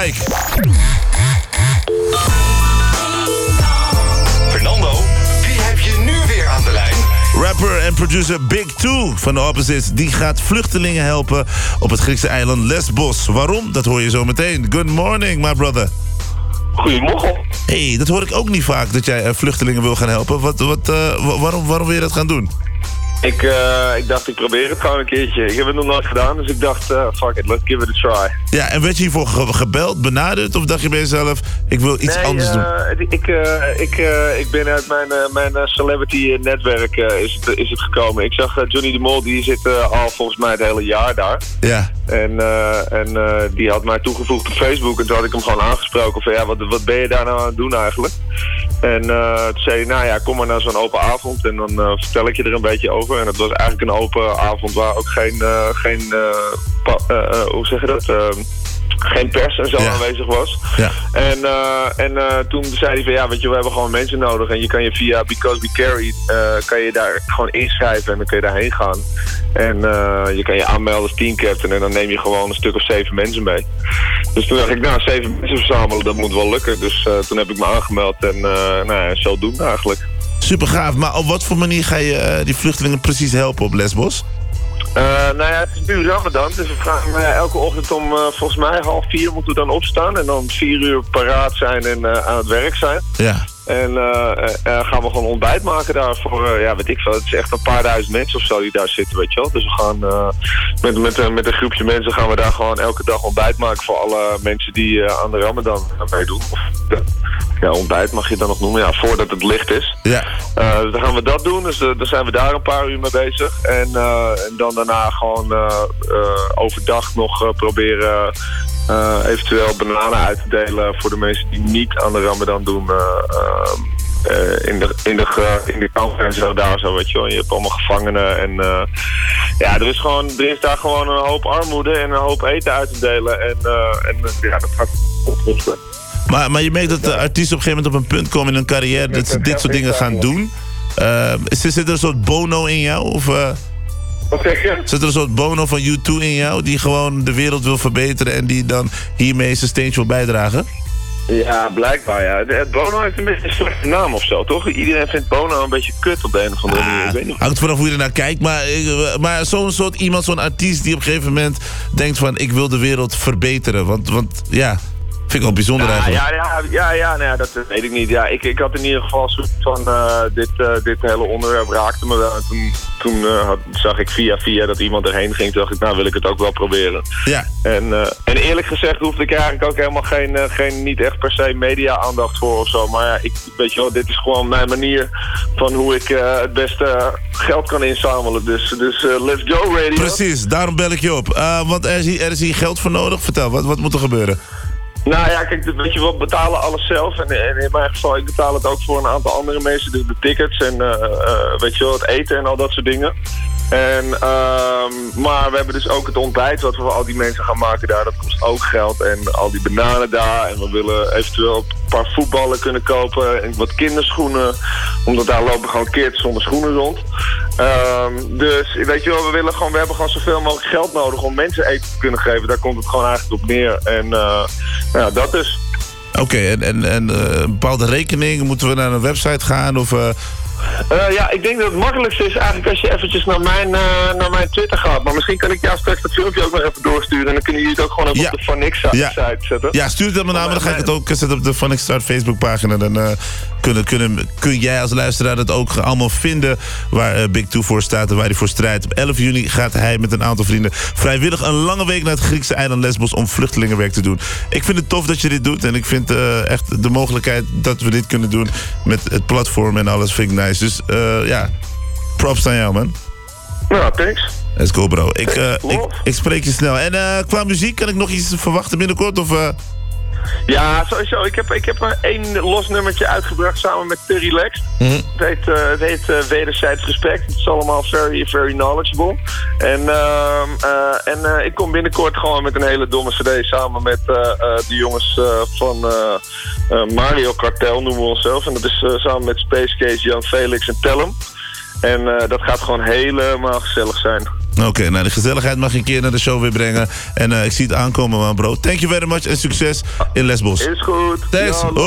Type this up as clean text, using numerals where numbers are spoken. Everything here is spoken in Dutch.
Mike. Fernando, wie heb je nu weer aan de lijn? Rapper en producer Big Two van de Opposites, die gaat vluchtelingen helpen op het Griekse eiland Lesbos. Waarom? Dat hoor je zo meteen. Good morning, my brother. Goedemorgen. Hey, dat hoor ik ook niet vaak, dat jij vluchtelingen wil gaan helpen. Waarom wil je dat gaan doen? Ik dacht, ik probeer het gewoon een keertje. Ik heb het nog nooit gedaan, dus ik dacht, fuck it, let's give it a try. Ja, en werd je hiervoor gebeld, benaderd? Of dacht je bij jezelf, ik wil iets anders doen? Ik ben uit mijn celebrity netwerk is het gekomen. Ik zag Johnny de Mol, die zit al volgens mij het hele jaar daar. Ja. En die had mij toegevoegd op Facebook. En toen had ik hem gewoon aangesproken van, ja, wat ben je daar nou aan het doen eigenlijk? En toen zei hij, nou ja, kom maar naar zo'n open avond en dan vertel ik je er een beetje over. En het was eigenlijk een open avond waar ook hoe zeg je dat? Geen pers en zo aanwezig was. Ja. En toen zei hij van, ja, weet je, we hebben gewoon mensen nodig. En je kan je via Because We Carry, kan je daar gewoon inschrijven en dan kun je daarheen gaan. En je kan je aanmelden als teamcaptain en dan neem je gewoon een stuk of 7 mensen mee. Dus toen dacht ik, nou, 7 mensen verzamelen, dat moet wel lukken. Dus toen heb ik me aangemeld en zo doen eigenlijk. Super gaaf, maar op wat voor manier ga je die vluchtelingen precies helpen op Lesbos? Nou ja, het is nu Ramadan, dus we vragen elke ochtend om volgens mij 3:30 moeten we dan opstaan en dan 4 uur paraat zijn en aan het werk zijn. Ja. En gaan we gewoon ontbijt maken daarvoor, ja, weet ik veel, het is echt een paar duizend mensen of zo die daar zitten, weet je wel. Dus we gaan met een groepje mensen gaan we daar gewoon elke dag ontbijt maken voor alle mensen die aan de Ramadan meedoen. Ja, ontbijt mag je het dan nog noemen, ja, voordat het licht is. Ja. Dus dan gaan we dat doen, dus dan zijn we daar een paar uur mee bezig. En dan daarna gewoon overdag nog proberen eventueel bananen uit te delen voor de mensen die niet aan de Ramadan doen. In de kamp en zo daar zo, weet je wel. Je hebt allemaal gevangenen en ja, er is daar gewoon een hoop armoede en een hoop eten uit te delen. En ja, dat gaat oplossen. Maar je merkt dat de artiesten op een gegeven moment op een punt komen in hun carrière dat ze dit soort dingen gaan doen. Zit er een soort Bono in jou? Of, wat zeg je? Zit er een soort Bono van U2 in jou die gewoon de wereld wil verbeteren en die dan hiermee zijn steentje wil bijdragen? Ja, blijkbaar ja. Bono heeft een beetje een slechte naam of zo, toch? Iedereen vindt Bono een beetje kut op de een of andere manier. Hangt vanaf hoe je ernaar kijkt, maar zo'n soort iemand, zo'n artiest die op een gegeven moment denkt van ik wil de wereld verbeteren. Want ja, vind ik wel bijzonder eigenlijk. Ja, dat weet ik niet. Ja, ik had in ieder geval soort van dit hele onderwerp raakte me wel. En toen zag ik via dat iemand erheen ging. Toen dacht ik, nou wil ik het ook wel proberen. Ja. En eerlijk gezegd hoefde ik eigenlijk ook helemaal geen niet echt per se media-aandacht voor of zo. Maar ja, weet je wel, dit is gewoon mijn manier van hoe ik het beste geld kan inzamelen. Dus let's go radio. Precies, daarom bel ik je op. Want er is hier geld voor nodig. Vertel, wat moet er gebeuren? Nou ja, kijk, weet je wel, betalen alles zelf. En in mijn geval, ik betaal het ook voor een aantal andere mensen. Dus de tickets en weet je wel, het eten en al dat soort dingen. Maar we hebben dus ook het ontbijt wat we voor al die mensen gaan maken daar. Dat kost ook geld. En al die bananen daar. En we willen eventueel een paar voetballen kunnen kopen. En wat kinderschoenen. Omdat daar lopen gewoon kids zonder schoenen rond. Dus weet je wel, we hebben gewoon zoveel mogelijk geld nodig om mensen eten te kunnen geven. Daar komt het gewoon eigenlijk op neer. En ja, dat dus. Oké, en een bepaalde rekening? Moeten we naar een website gaan of... Ja, ik denk dat het makkelijkste is eigenlijk als je eventjes naar mijn Twitter gaat. Maar misschien kan ik jou straks dat filmpje ook nog even doorsturen. En dan kunnen jullie het ook gewoon even op de Phonix site zetten. Ja, stuur het me naar me. Dan ga ik het ook zetten op de Phonix Start Facebookpagina. Dan kun jij als luisteraar het ook allemaal vinden waar Big Two voor staat en waar hij voor strijdt. Op 11 juni gaat hij met een aantal vrienden vrijwillig een lange week naar het Griekse eiland Lesbos om vluchtelingenwerk te doen. Ik vind het tof dat je dit doet en ik vind echt de mogelijkheid dat we dit kunnen doen met het platform en alles vind ik nice. Dus ja, props aan jou, man. Nou, thanks. Let's go, bro. Ik spreek je snel. En qua muziek, kan ik nog iets verwachten binnenkort? Of, Ja, sowieso. Ik heb maar 1 los nummertje uitgebracht samen met Terry Lex. Het heet Wederzijds Respect. Het is allemaal very, very knowledgeable. En ik kom binnenkort gewoon met een hele domme cd samen met de jongens van Mario Kartel, noemen we onszelf. En dat is samen met Space Case, Young Felix en Tellum. En dat gaat gewoon helemaal gezellig zijn. Oké, nou, de gezelligheid mag je een keer naar de show weer brengen. En ik zie het aankomen, man, bro. Thank you very much en succes in Lesbos. Is goed. Thanks. Ja,